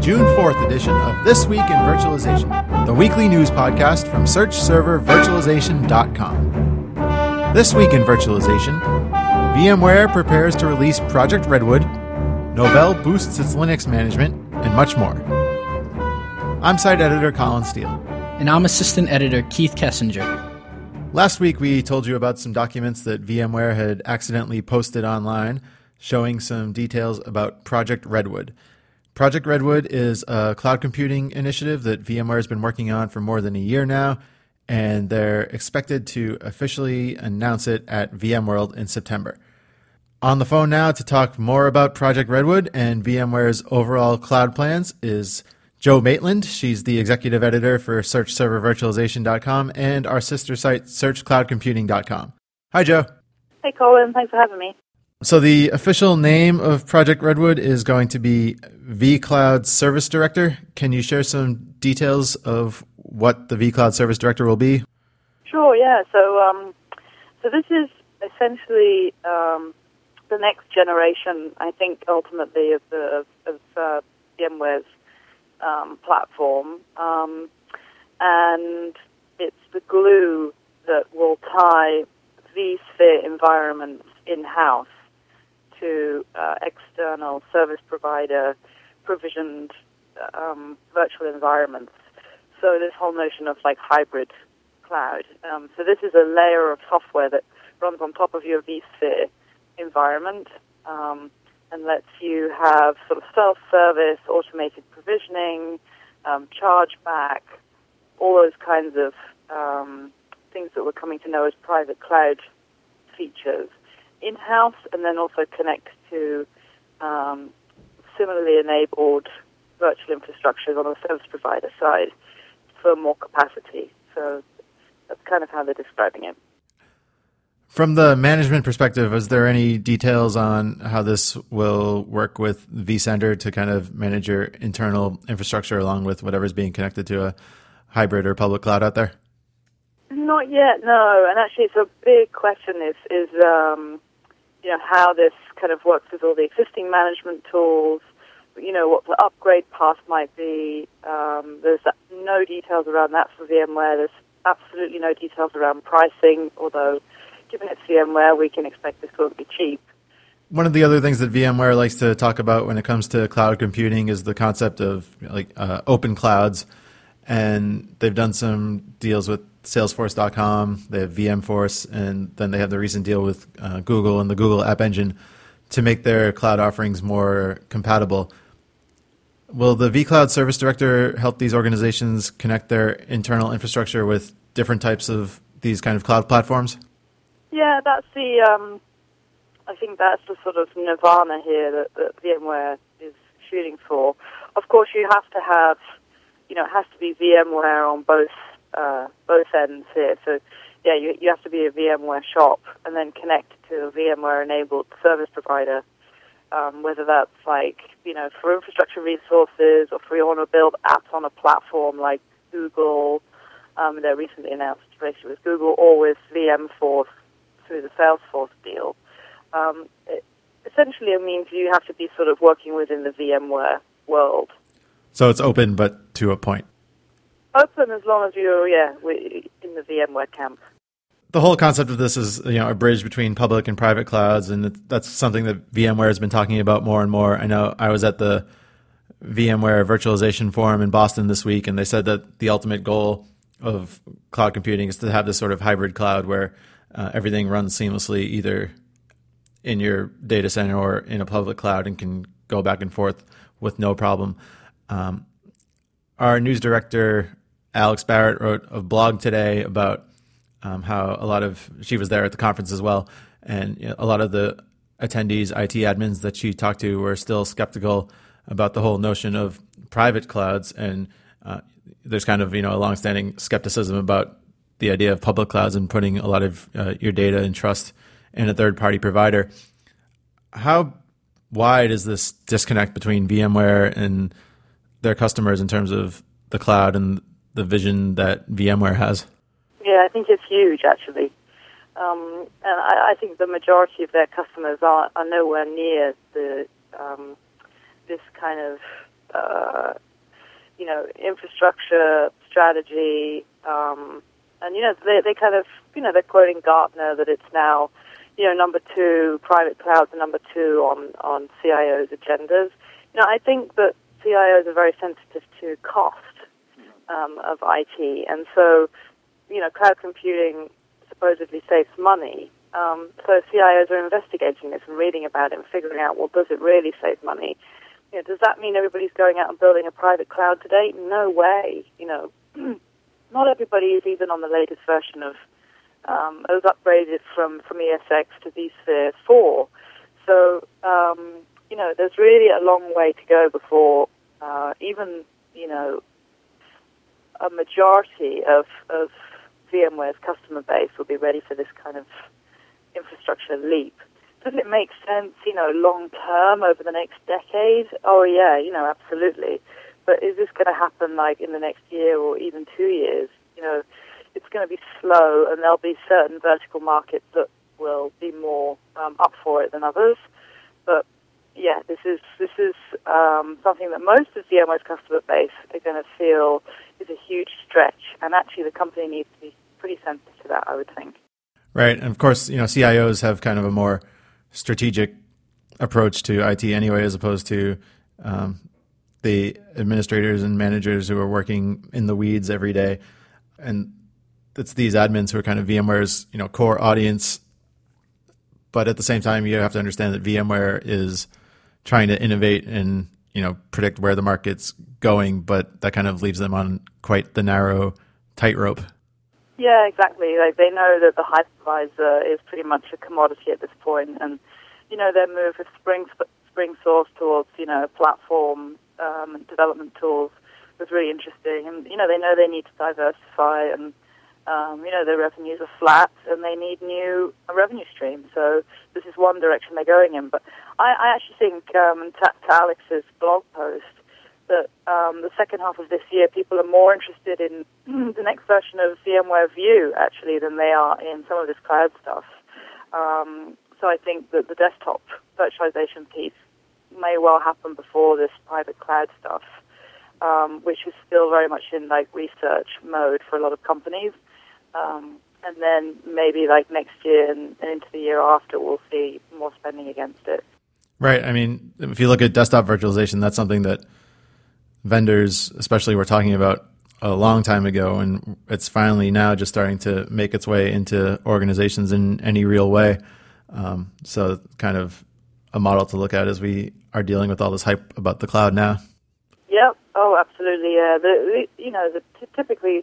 June 4th edition of This Week in Virtualization, the weekly news podcast from searchservervirtualization.com. This week in Virtualization, VMware prepares to release Project Redwood, Novell boosts its Linux management, and much more. I'm site editor Colin Steele. And I'm assistant editor Keith Kessinger. Last week we told you about some documents that VMware had accidentally posted online showing some details about Project Redwood. Project Redwood is a cloud computing initiative that VMware has been working on for more than a year now, and they're expected to officially announce it at VMworld in September. On the phone now to talk more about Project Redwood and VMware's overall cloud plans is Jo Maitland. She's the executive editor for searchservervirtualization.com and our sister site, searchcloudcomputing.com. Hi, Jo. Hey, Colin. Thanks for having me. So the official name of Project Redwood is going to be vCloud Service Director. Can you share some details of what the vCloud Service Director will be? Sure, yeah. So this is essentially the next generation, I think, ultimately, of VMware's platform. And it's the glue that will tie vSphere environments in-house to external service provider provisioned virtual environments. So this whole notion of like hybrid cloud. So this is a layer of software that runs on top of your vSphere environment and lets you have sort of self-service, automated provisioning, chargeback, all those kinds of things that we're coming to know as private cloud features in-house, and then also connect to similarly enabled virtual infrastructures on the service provider side for more capacity. So that's kind of how they're describing it. From the management perspective, is there any details on how this will work with vCenter to kind of manage your internal infrastructure along with whatever's being connected to a hybrid or public cloud out there? Not yet, no. And actually, it's a big question is how this kind of works with all the existing management tools, what the upgrade path might be. There's no details around that for VMware. There's absolutely no details around pricing, although given it's VMware, we can expect this will be cheap. One of the other things that VMware likes to talk about when it comes to cloud computing is the concept of open clouds. And they've done some deals with Salesforce.com, they have VMforce, and then they have the recent deal with Google and the Google App Engine to make their cloud offerings more compatible. Will the vCloud Service Director help these organizations connect their internal infrastructure with different types of these kind of cloud platforms? Yeah, that's I think that's the sort of nirvana here that VMware is shooting for. Of course, you have to have, it has to be VMware on both ends here. So, yeah, you have to be a VMware shop and then connect to a VMware-enabled service provider, whether that's for infrastructure resources or for you want to build apps on a platform like Google, their recently announced relationship with Google, or with VMforce through the Salesforce deal. Essentially, it means you have to be sort of working within the VMware world. So it's open, but to a point. Open as long as you're, in the VMware camp. The whole concept of this is, a bridge between public and private clouds, and that's something that VMware has been talking about more and more. I know I was at the VMware Virtualization Forum in Boston this week, and they said that the ultimate goal of cloud computing is to have this sort of hybrid cloud where everything runs seamlessly either in your data center or in a public cloud and can go back and forth with no problem. Our news director, Alex Barrett, wrote a blog today about how she was there at the conference as well, and a lot of the attendees, IT admins that she talked to were still skeptical about the whole notion of private clouds, and there's kind of, a longstanding skepticism about the idea of public clouds and putting a lot of your data and trust in a third-party provider. How wide is this disconnect between VMware and their customers in terms of the cloud and the vision that VMware has? Yeah, I think it's huge, actually. And I think the majority of their customers are nowhere near this kind of infrastructure strategy, and they kind of they're quoting Gartner that it's now number 2, private clouds are number 2 on CIOs' agendas. I think that CIOs are very sensitive to cost of IT, and so cloud computing supposedly saves money. So CIOs are investigating this and reading about it and figuring out, well, does it really save money? Does that mean everybody's going out and building a private cloud today? No way. Not everybody is even on the latest version of it was upgraded from ESX to vSphere 4. So, there's really a long way to go before even, a majority of VMware's customer base will be ready for this kind of infrastructure leap. Does it make sense, long term over the next decade? Oh, yeah, absolutely. But is this going to happen like in the next year or even 2 years? It's going to be slow, and there'll be certain vertical markets that will be more up for it than others. But yeah, this is something that most of VMware's customer base are going to feel is a huge stretch, and actually the company needs to be pretty sensitive to that, I would think. Right, and of course, CIOs have kind of a more strategic approach to IT anyway, as opposed to the administrators and managers who are working in the weeds every day. And it's these admins who are kind of VMware's core audience. But at the same time, you have to understand that VMware is trying to innovate and predict where the market's going, but that kind of leaves them on quite the narrow tightrope. Yeah, exactly. Like, they know that the hypervisor is pretty much a commodity at this point, and their move with SpringSource towards platform development tools was really interesting, and they know they need to diversify, and their revenues are flat, and they need new revenue streams. So this is one direction they're going in. But I actually think, to Alex's blog post, that the second half of this year, people are more interested in the next version of VMware View, actually, than they are in some of this cloud stuff. So I think that the desktop virtualization piece may well happen before this private cloud stuff, which is still very much in research mode for a lot of companies. And then maybe next year and into the year after, we'll see more spending against it. Right. I mean, if you look at desktop virtualization, that's something that vendors, especially, were talking about a long time ago, and it's finally now just starting to make its way into organizations in any real way. So kind of a model to look at as we are dealing with all this hype about the cloud now. Yep. Oh, absolutely. Yeah. Typically,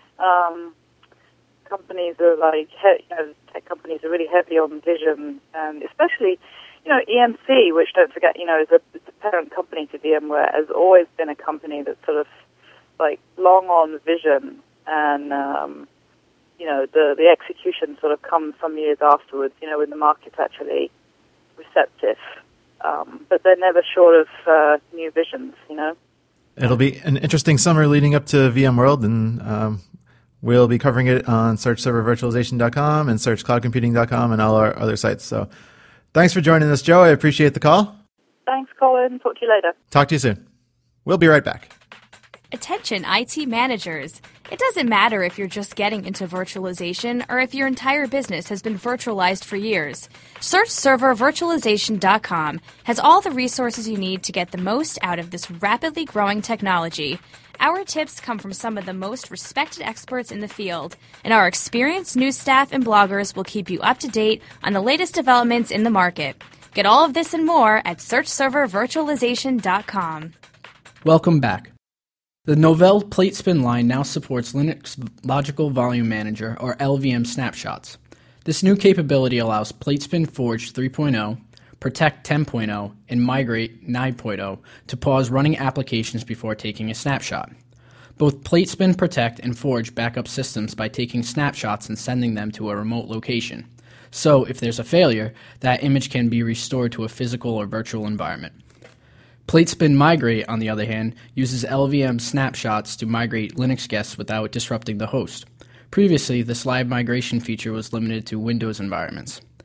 companies are tech companies are really heavy on vision, and especially, EMC, which, don't forget, is a parent company to VMware, has always been a company that's sort of long on vision, and the execution sort of comes some years afterwards, when the market's actually receptive. But they're never short of new visions, It'll be an interesting summer leading up to VMworld, and we'll be covering it on searchservervirtualization.com and searchcloudcomputing.com and all our other sites. So thanks for joining us, Joe. I appreciate the call. Thanks, Colin. Talk to you later. Talk to you soon. We'll be right back. Attention IT managers. It doesn't matter if you're just getting into virtualization or if your entire business has been virtualized for years. SearchServerVirtualization.com has all the resources you need to get the most out of this rapidly growing technology. Our tips come from some of the most respected experts in the field, and our experienced news staff and bloggers will keep you up to date on the latest developments in the market. Get all of this and more at SearchServerVirtualization.com. Welcome back. The Novell PlateSpin line now supports Linux Logical Volume Manager, or LVM snapshots. This new capability allows PlateSpin Forge 3.0, Protect 10.0, and Migrate 9.0 to pause running applications before taking a snapshot. Both PlateSpin Protect and Forge back up systems by taking snapshots and sending them to a remote location. So, if there's a failure, that image can be restored to a physical or virtual environment. PlateSpin Migrate, on the other hand, uses LVM snapshots to migrate Linux guests without disrupting the host. Previously, this live migration feature was limited to Windows environments.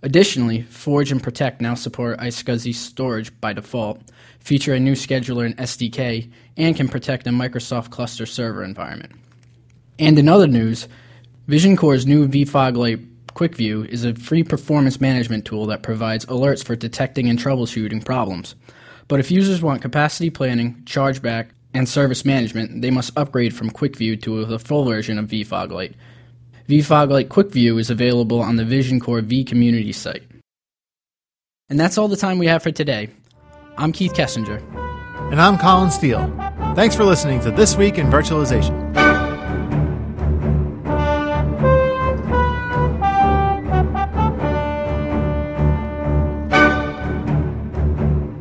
Additionally, Forge and Protect now support iSCSI storage by default, feature a new scheduler and SDK, and can protect a Microsoft cluster server environment. And in other news, VisionCore's new vFog Lite QuickView is a free performance management tool that provides alerts for detecting and troubleshooting problems. But if users want capacity planning, chargeback, and service management, they must upgrade from QuickView to the full version of vFog Lite. vFog Lite QuickView is available on the VisionCore V community site. And that's all the time we have for today. I'm Keith Kessinger. And I'm Colin Steele. Thanks for listening to This Week in Virtualization.